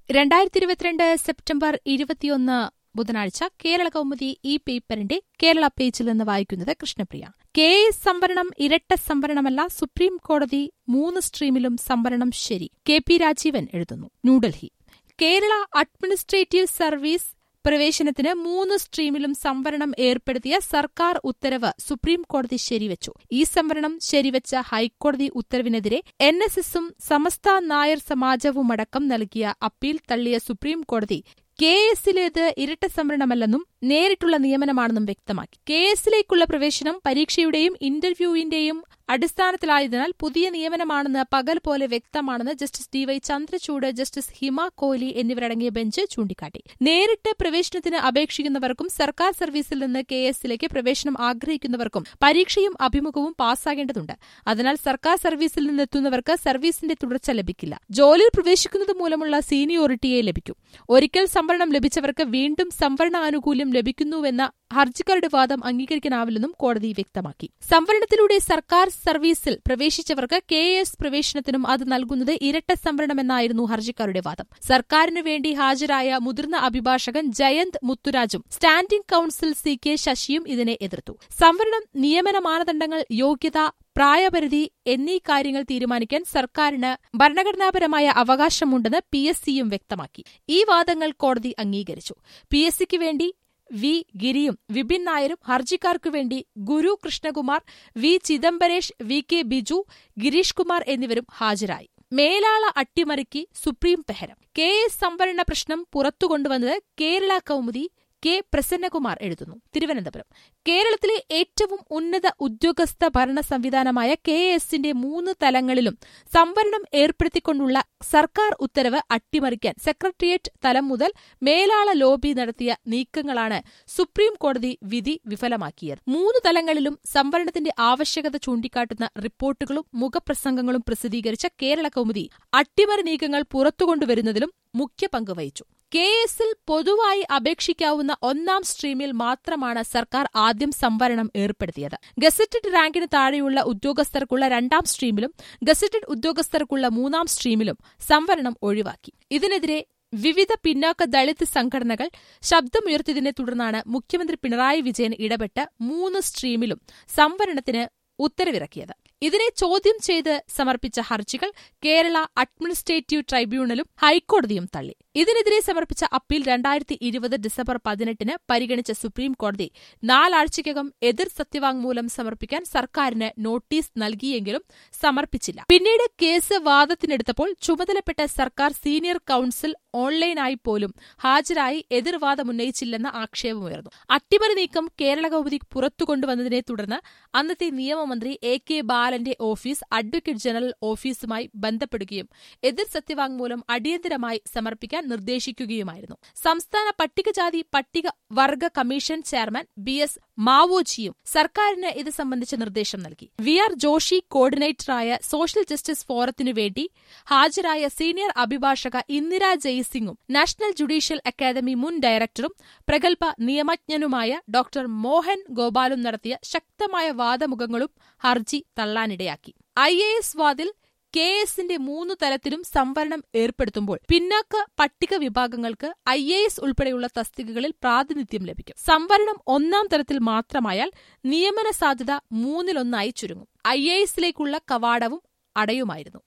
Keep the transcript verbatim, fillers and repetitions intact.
രണ്ടായിരത്തി ഇരുപത്തിരണ്ട് സെപ്റ്റംബർ ഇരുപത്തിയൊന്ന് ബുധനാഴ്ച കേരള കൗമുദി ഈ പേപ്പറിന്റെ കേരള പേജിൽ നിന്ന് വായിക്കുന്നത് കൃഷ്ണപ്രിയ. കെ എസ് സംവരണം ഇരട്ട സംവരണമല്ല, സുപ്രീം കോടതി മൂന്ന് സ്ട്രീമിലും സംവരണം ശരി. കെ പി രാജീവൻ എഴുതുന്നു. ന്യൂഡൽഹി. കേരള അഡ്മിനിസ്ട്രേറ്റീവ് സർവീസ് പ്രവേശനത്തിന് മൂന്ന് സ്ട്രീമിലും സംവരണം ഏർപ്പെടുത്തിയ സർക്കാർ ഉത്തരവ് സുപ്രീം കോടതി ശരിവച്ചു. ഈ സംവരണം ശരിവച്ച ഹൈക്കോടതി ഉത്തരവിനെതിരെ എൻ എസ് എസും സമസ്ത നായർ സമാജവുമടക്കം നൽകിയ അപ്പീൽ തള്ളിയ സുപ്രീം കോടതി കെ എസിലേത് ഇരട്ട സംവരണമല്ലെന്നും നേരിട്ടുള്ള നിയമനമാണെന്നും വ്യക്തമാക്കി. കെ എസിലേക്കുള്ള പ്രവേശനം പരീക്ഷയുടെയും ഇന്റർവ്യൂവിന്റെയും അടിസ്ഥാനത്തിലായതിനാൽ പുതിയ നിയമനമാണെന്ന് പകൽ പോലെ വ്യക്തമാണെന്ന് justice D Y Chandrachud, justice Hima Kohli എന്നിവരടങ്ങിയ ബെഞ്ച് ചൂണ്ടിക്കാട്ടി. നേരിട്ട് പ്രവേശനത്തിന് അപേക്ഷിക്കുന്നവർക്കും സർക്കാർ സർവീസിൽ നിന്ന് കെ എസിലേക്ക് പ്രവേശനം ആഗ്രഹിക്കുന്നവർക്കും പരീക്ഷയും അഭിമുഖവും പാസ്സാകേണ്ടതുണ്ട്. അതിനാൽ സർക്കാർ സർവീസിൽ നിന്നെത്തുന്നവർക്ക് സർവീസിന്റെ തുടർച്ച ലഭിക്കില്ല. ജോലിയിൽ പ്രവേശിക്കുന്നത് മൂലമുള്ള സീനിയോറിറ്റിയെ ലഭിക്കൂ. ഒരിക്കൽ സംവരണം ലഭിച്ചവർക്ക് വീണ്ടും സംവരണാനുകൂല്യം ലഭിക്കുന്നുവെന്ന ഹർജിക്കാരുടെ വാദം അംഗീകരിക്കാനാവില്ലെന്നും കോടതി വ്യക്തമാക്കി. സംവരണത്തിലൂടെ സർക്കാർ സർവീസിൽ പ്രവേശിച്ചവർക്ക് കെ എസ് പ്രവേശനത്തിനും അത് നൽകുന്നത് ഇരട്ട സംവരണമെന്നായിരുന്നു ഹർജിക്കാരുടെ വാദം. സർക്കാരിനു വേണ്ടി ഹാജരായ മുതിർന്ന അഭിഭാഷകൻ ജയന്ത് മുത്തുരാജും സ്റ്റാൻഡിംഗ് കൌൺസിൽ സി കെ ശശിയും ഇതിനെ എതിർത്തു. സംവരണം, നിയമന മാനദണ്ഡങ്ങൾ, യോഗ്യത, പ്രായപരിധി എന്നീ കാര്യങ്ങൾ തീരുമാനിക്കാൻ സർക്കാരിന് ഭരണഘടനാപരമായ അവകാശമുണ്ടെന്ന് പി എസ് സിയും വ്യക്തമാക്കി. ഈ വാദങ്ങൾ കോടതി അംഗീകരിച്ചു. പി എസ് സിക്ക് വേണ്ടി വി ഗിരിയും വിപിൻ നായരും, ഹർജിക്കാർക്കുവേണ്ടി Guru Krishnakumar, V Chidambaresh, V K Biju, Girish Kumar എന്നിവരും ഹാജരായി. മേലാള അട്ടിമറിക്ക് സുപ്രീം പെഹരം. കെ എസ് സംവരണ പ്രശ്നം പുറത്തുകൊണ്ടുവന്നത് കേരള കൗമുദി കെ പ്രസന്നകുമാർ എഴുതുന്നു. തിരുവനന്തപുരം. കേരളത്തിലെ ഏറ്റവും ഉന്നത ഉദ്യോഗസ്ഥ ഭരണ സംവിധാനമായ കെ എസിന്റെ മൂന്ന് തലങ്ങളിലും സംവരണം ഏർപ്പെടുത്തിക്കൊണ്ടുള്ള സർക്കാർ ഉത്തരവ് അട്ടിമറിക്കാൻ സെക്രട്ടേറിയറ്റ് തലം മുതൽ മേലാള ലോബി നടത്തിയ നീക്കങ്ങളാണ് സുപ്രീം കോടതി വിധി വിഫലമാക്കിയത്. മൂന്ന് തലങ്ങളിലും സംവരണത്തിന്റെ ആവശ്യകത ചൂണ്ടിക്കാട്ടുന്ന റിപ്പോർട്ടുകളും മുഖപ്രസംഗങ്ങളും പ്രസിദ്ധീകരിച്ച കേരള കൗമുദി അട്ടിമറി നീക്കങ്ങൾ പുറത്തുകൊണ്ടുവരുന്നതിലും മുഖ്യ പങ്ക് വഹിച്ചു. കെ എസിൽ പൊതുവായി അപേക്ഷിക്കാവുന്ന ഒന്നാം സ്ട്രീമിൽ മാത്രമാണ് സർക്കാർ ആദ്യം സംവരണം ഏർപ്പെടുത്തിയത്. ഗസറ്റഡ് റാങ്കിന് താഴെയുള്ള ഉദ്യോഗസ്ഥർക്കുള്ള രണ്ടാം സ്ട്രീമിലും ഗസറ്റഡ് ഉദ്യോഗസ്ഥർക്കുള്ള മൂന്നാം സ്ട്രീമിലും സംവരണം ഒഴിവാക്കി. ഇതിനെതിരെ വിവിധ പിന്നാക്ക ദളിത് സംഘടനകൾ ശബ്ദമുയർത്തിയതിനെ തുടർന്നാണ് മുഖ്യമന്ത്രി പിണറായി വിജയൻ ഇടപെട്ട് മൂന്ന് സ്ട്രീമിലും സംവരണത്തിന് ഉത്തരവിറക്കിയത്. ഇതിനെ ചോദ്യം ചെയ്ത് സമർപ്പിച്ച ഹർജികൾ കേരള അഡ്മിനിസ്ട്രേറ്റീവ് ട്രൈബ്യൂണലും ഹൈക്കോടതിയും തള്ളി. ഇതിനെതിരെ സമർപ്പിച്ച അപ്പീൽ രണ്ടായിരത്തി ഇരുപത് ഡിസംബർ പതിനെട്ടിന് പരിഗണിച്ച സുപ്രീം കോടതി നാലാഴ്ചയ്ക്കകം എതിർ സത്യവാങ്മൂലം സമർപ്പിക്കാൻ സർക്കാരിന് നോട്ടീസ് നൽകിയെങ്കിലും സമർപ്പിച്ചില്ല. പിന്നീട് കേസ് വാദത്തിനെടുത്തപ്പോൾ ചുമതലപ്പെട്ട സർക്കാർ സീനിയർ കൌൺസിൽ ഓൺലൈനായി പോലും ഹാജരായി എതിർവാദമുന്നയിച്ചില്ലെന്ന ആക്ഷേപമുയർന്നു. അട്ടിമറി നീക്കം കേരള കൗമുദി പുറത്തുകൊണ്ടുവന്നതിനെ തുടർന്ന് അന്നത്തെ നിയമമന്ത്രി എ കെ ബാലന്റെ ഓഫീസ് അഡ്വക്കേറ്റ് ജനറൽ ഓഫീസുമായി ബന്ധപ്പെടുകയും എതിർ സത്യവാങ്മൂലം അടിയന്തരമായി സമർപ്പിക്കാൻ നിർദ്ദേശിക്കുകയുമായിരുന്നു. സംസ്ഥാന പട്ടികജാതി പട്ടിക വർഗ കമ്മീഷൻ ചെയർമാൻ ബി എസ് മാവോജിയും സർക്കാരിന് ഇത് സംബന്ധിച്ച നിർദ്ദേശം നൽകി. വി ആർ ജോഷി കോർഡിനേറ്ററായ സോഷ്യൽ ജസ്റ്റിസ് ഫോറത്തിനു വേണ്ടി ഹാജരായ സീനിയർ അഭിഭാഷക ഇന്ദിര ജയ്സിംഗും നാഷണൽ ജുഡീഷ്യൽ അക്കാദമി മുൻ ഡയറക്ടറും പ്രഗത്ഭ നിയമജ്ഞനുമായ ഡോക്ടർ മോഹൻ ഗോപാലും നടത്തിയ ശക്തമായ വാദമുഖങ്ങളും ഹർജി തള്ളാനിടയാക്കി. ഐ എ എസ് വാദിൽ കെ എസിന്റെ മൂന്നു തലത്തിലും സംവരണം ഏർപ്പെടുത്തുമ്പോൾ പിന്നാക്ക പട്ടിക വിഭാഗങ്ങൾക്ക് ഐ എ എസ് ഉൾപ്പെടെയുള്ള തസ്തികകളിൽ പ്രാതിനിധ്യം ലഭിക്കും. സംവരണം ഒന്നാം തലത്തിൽ മാത്രമായാൽ നിയമന സാധ്യത മൂന്നിലൊന്നായി ചുരുങ്ങും. I A എസിലേക്കുള്ള കവാടവും അടയുമായിരുന്നു.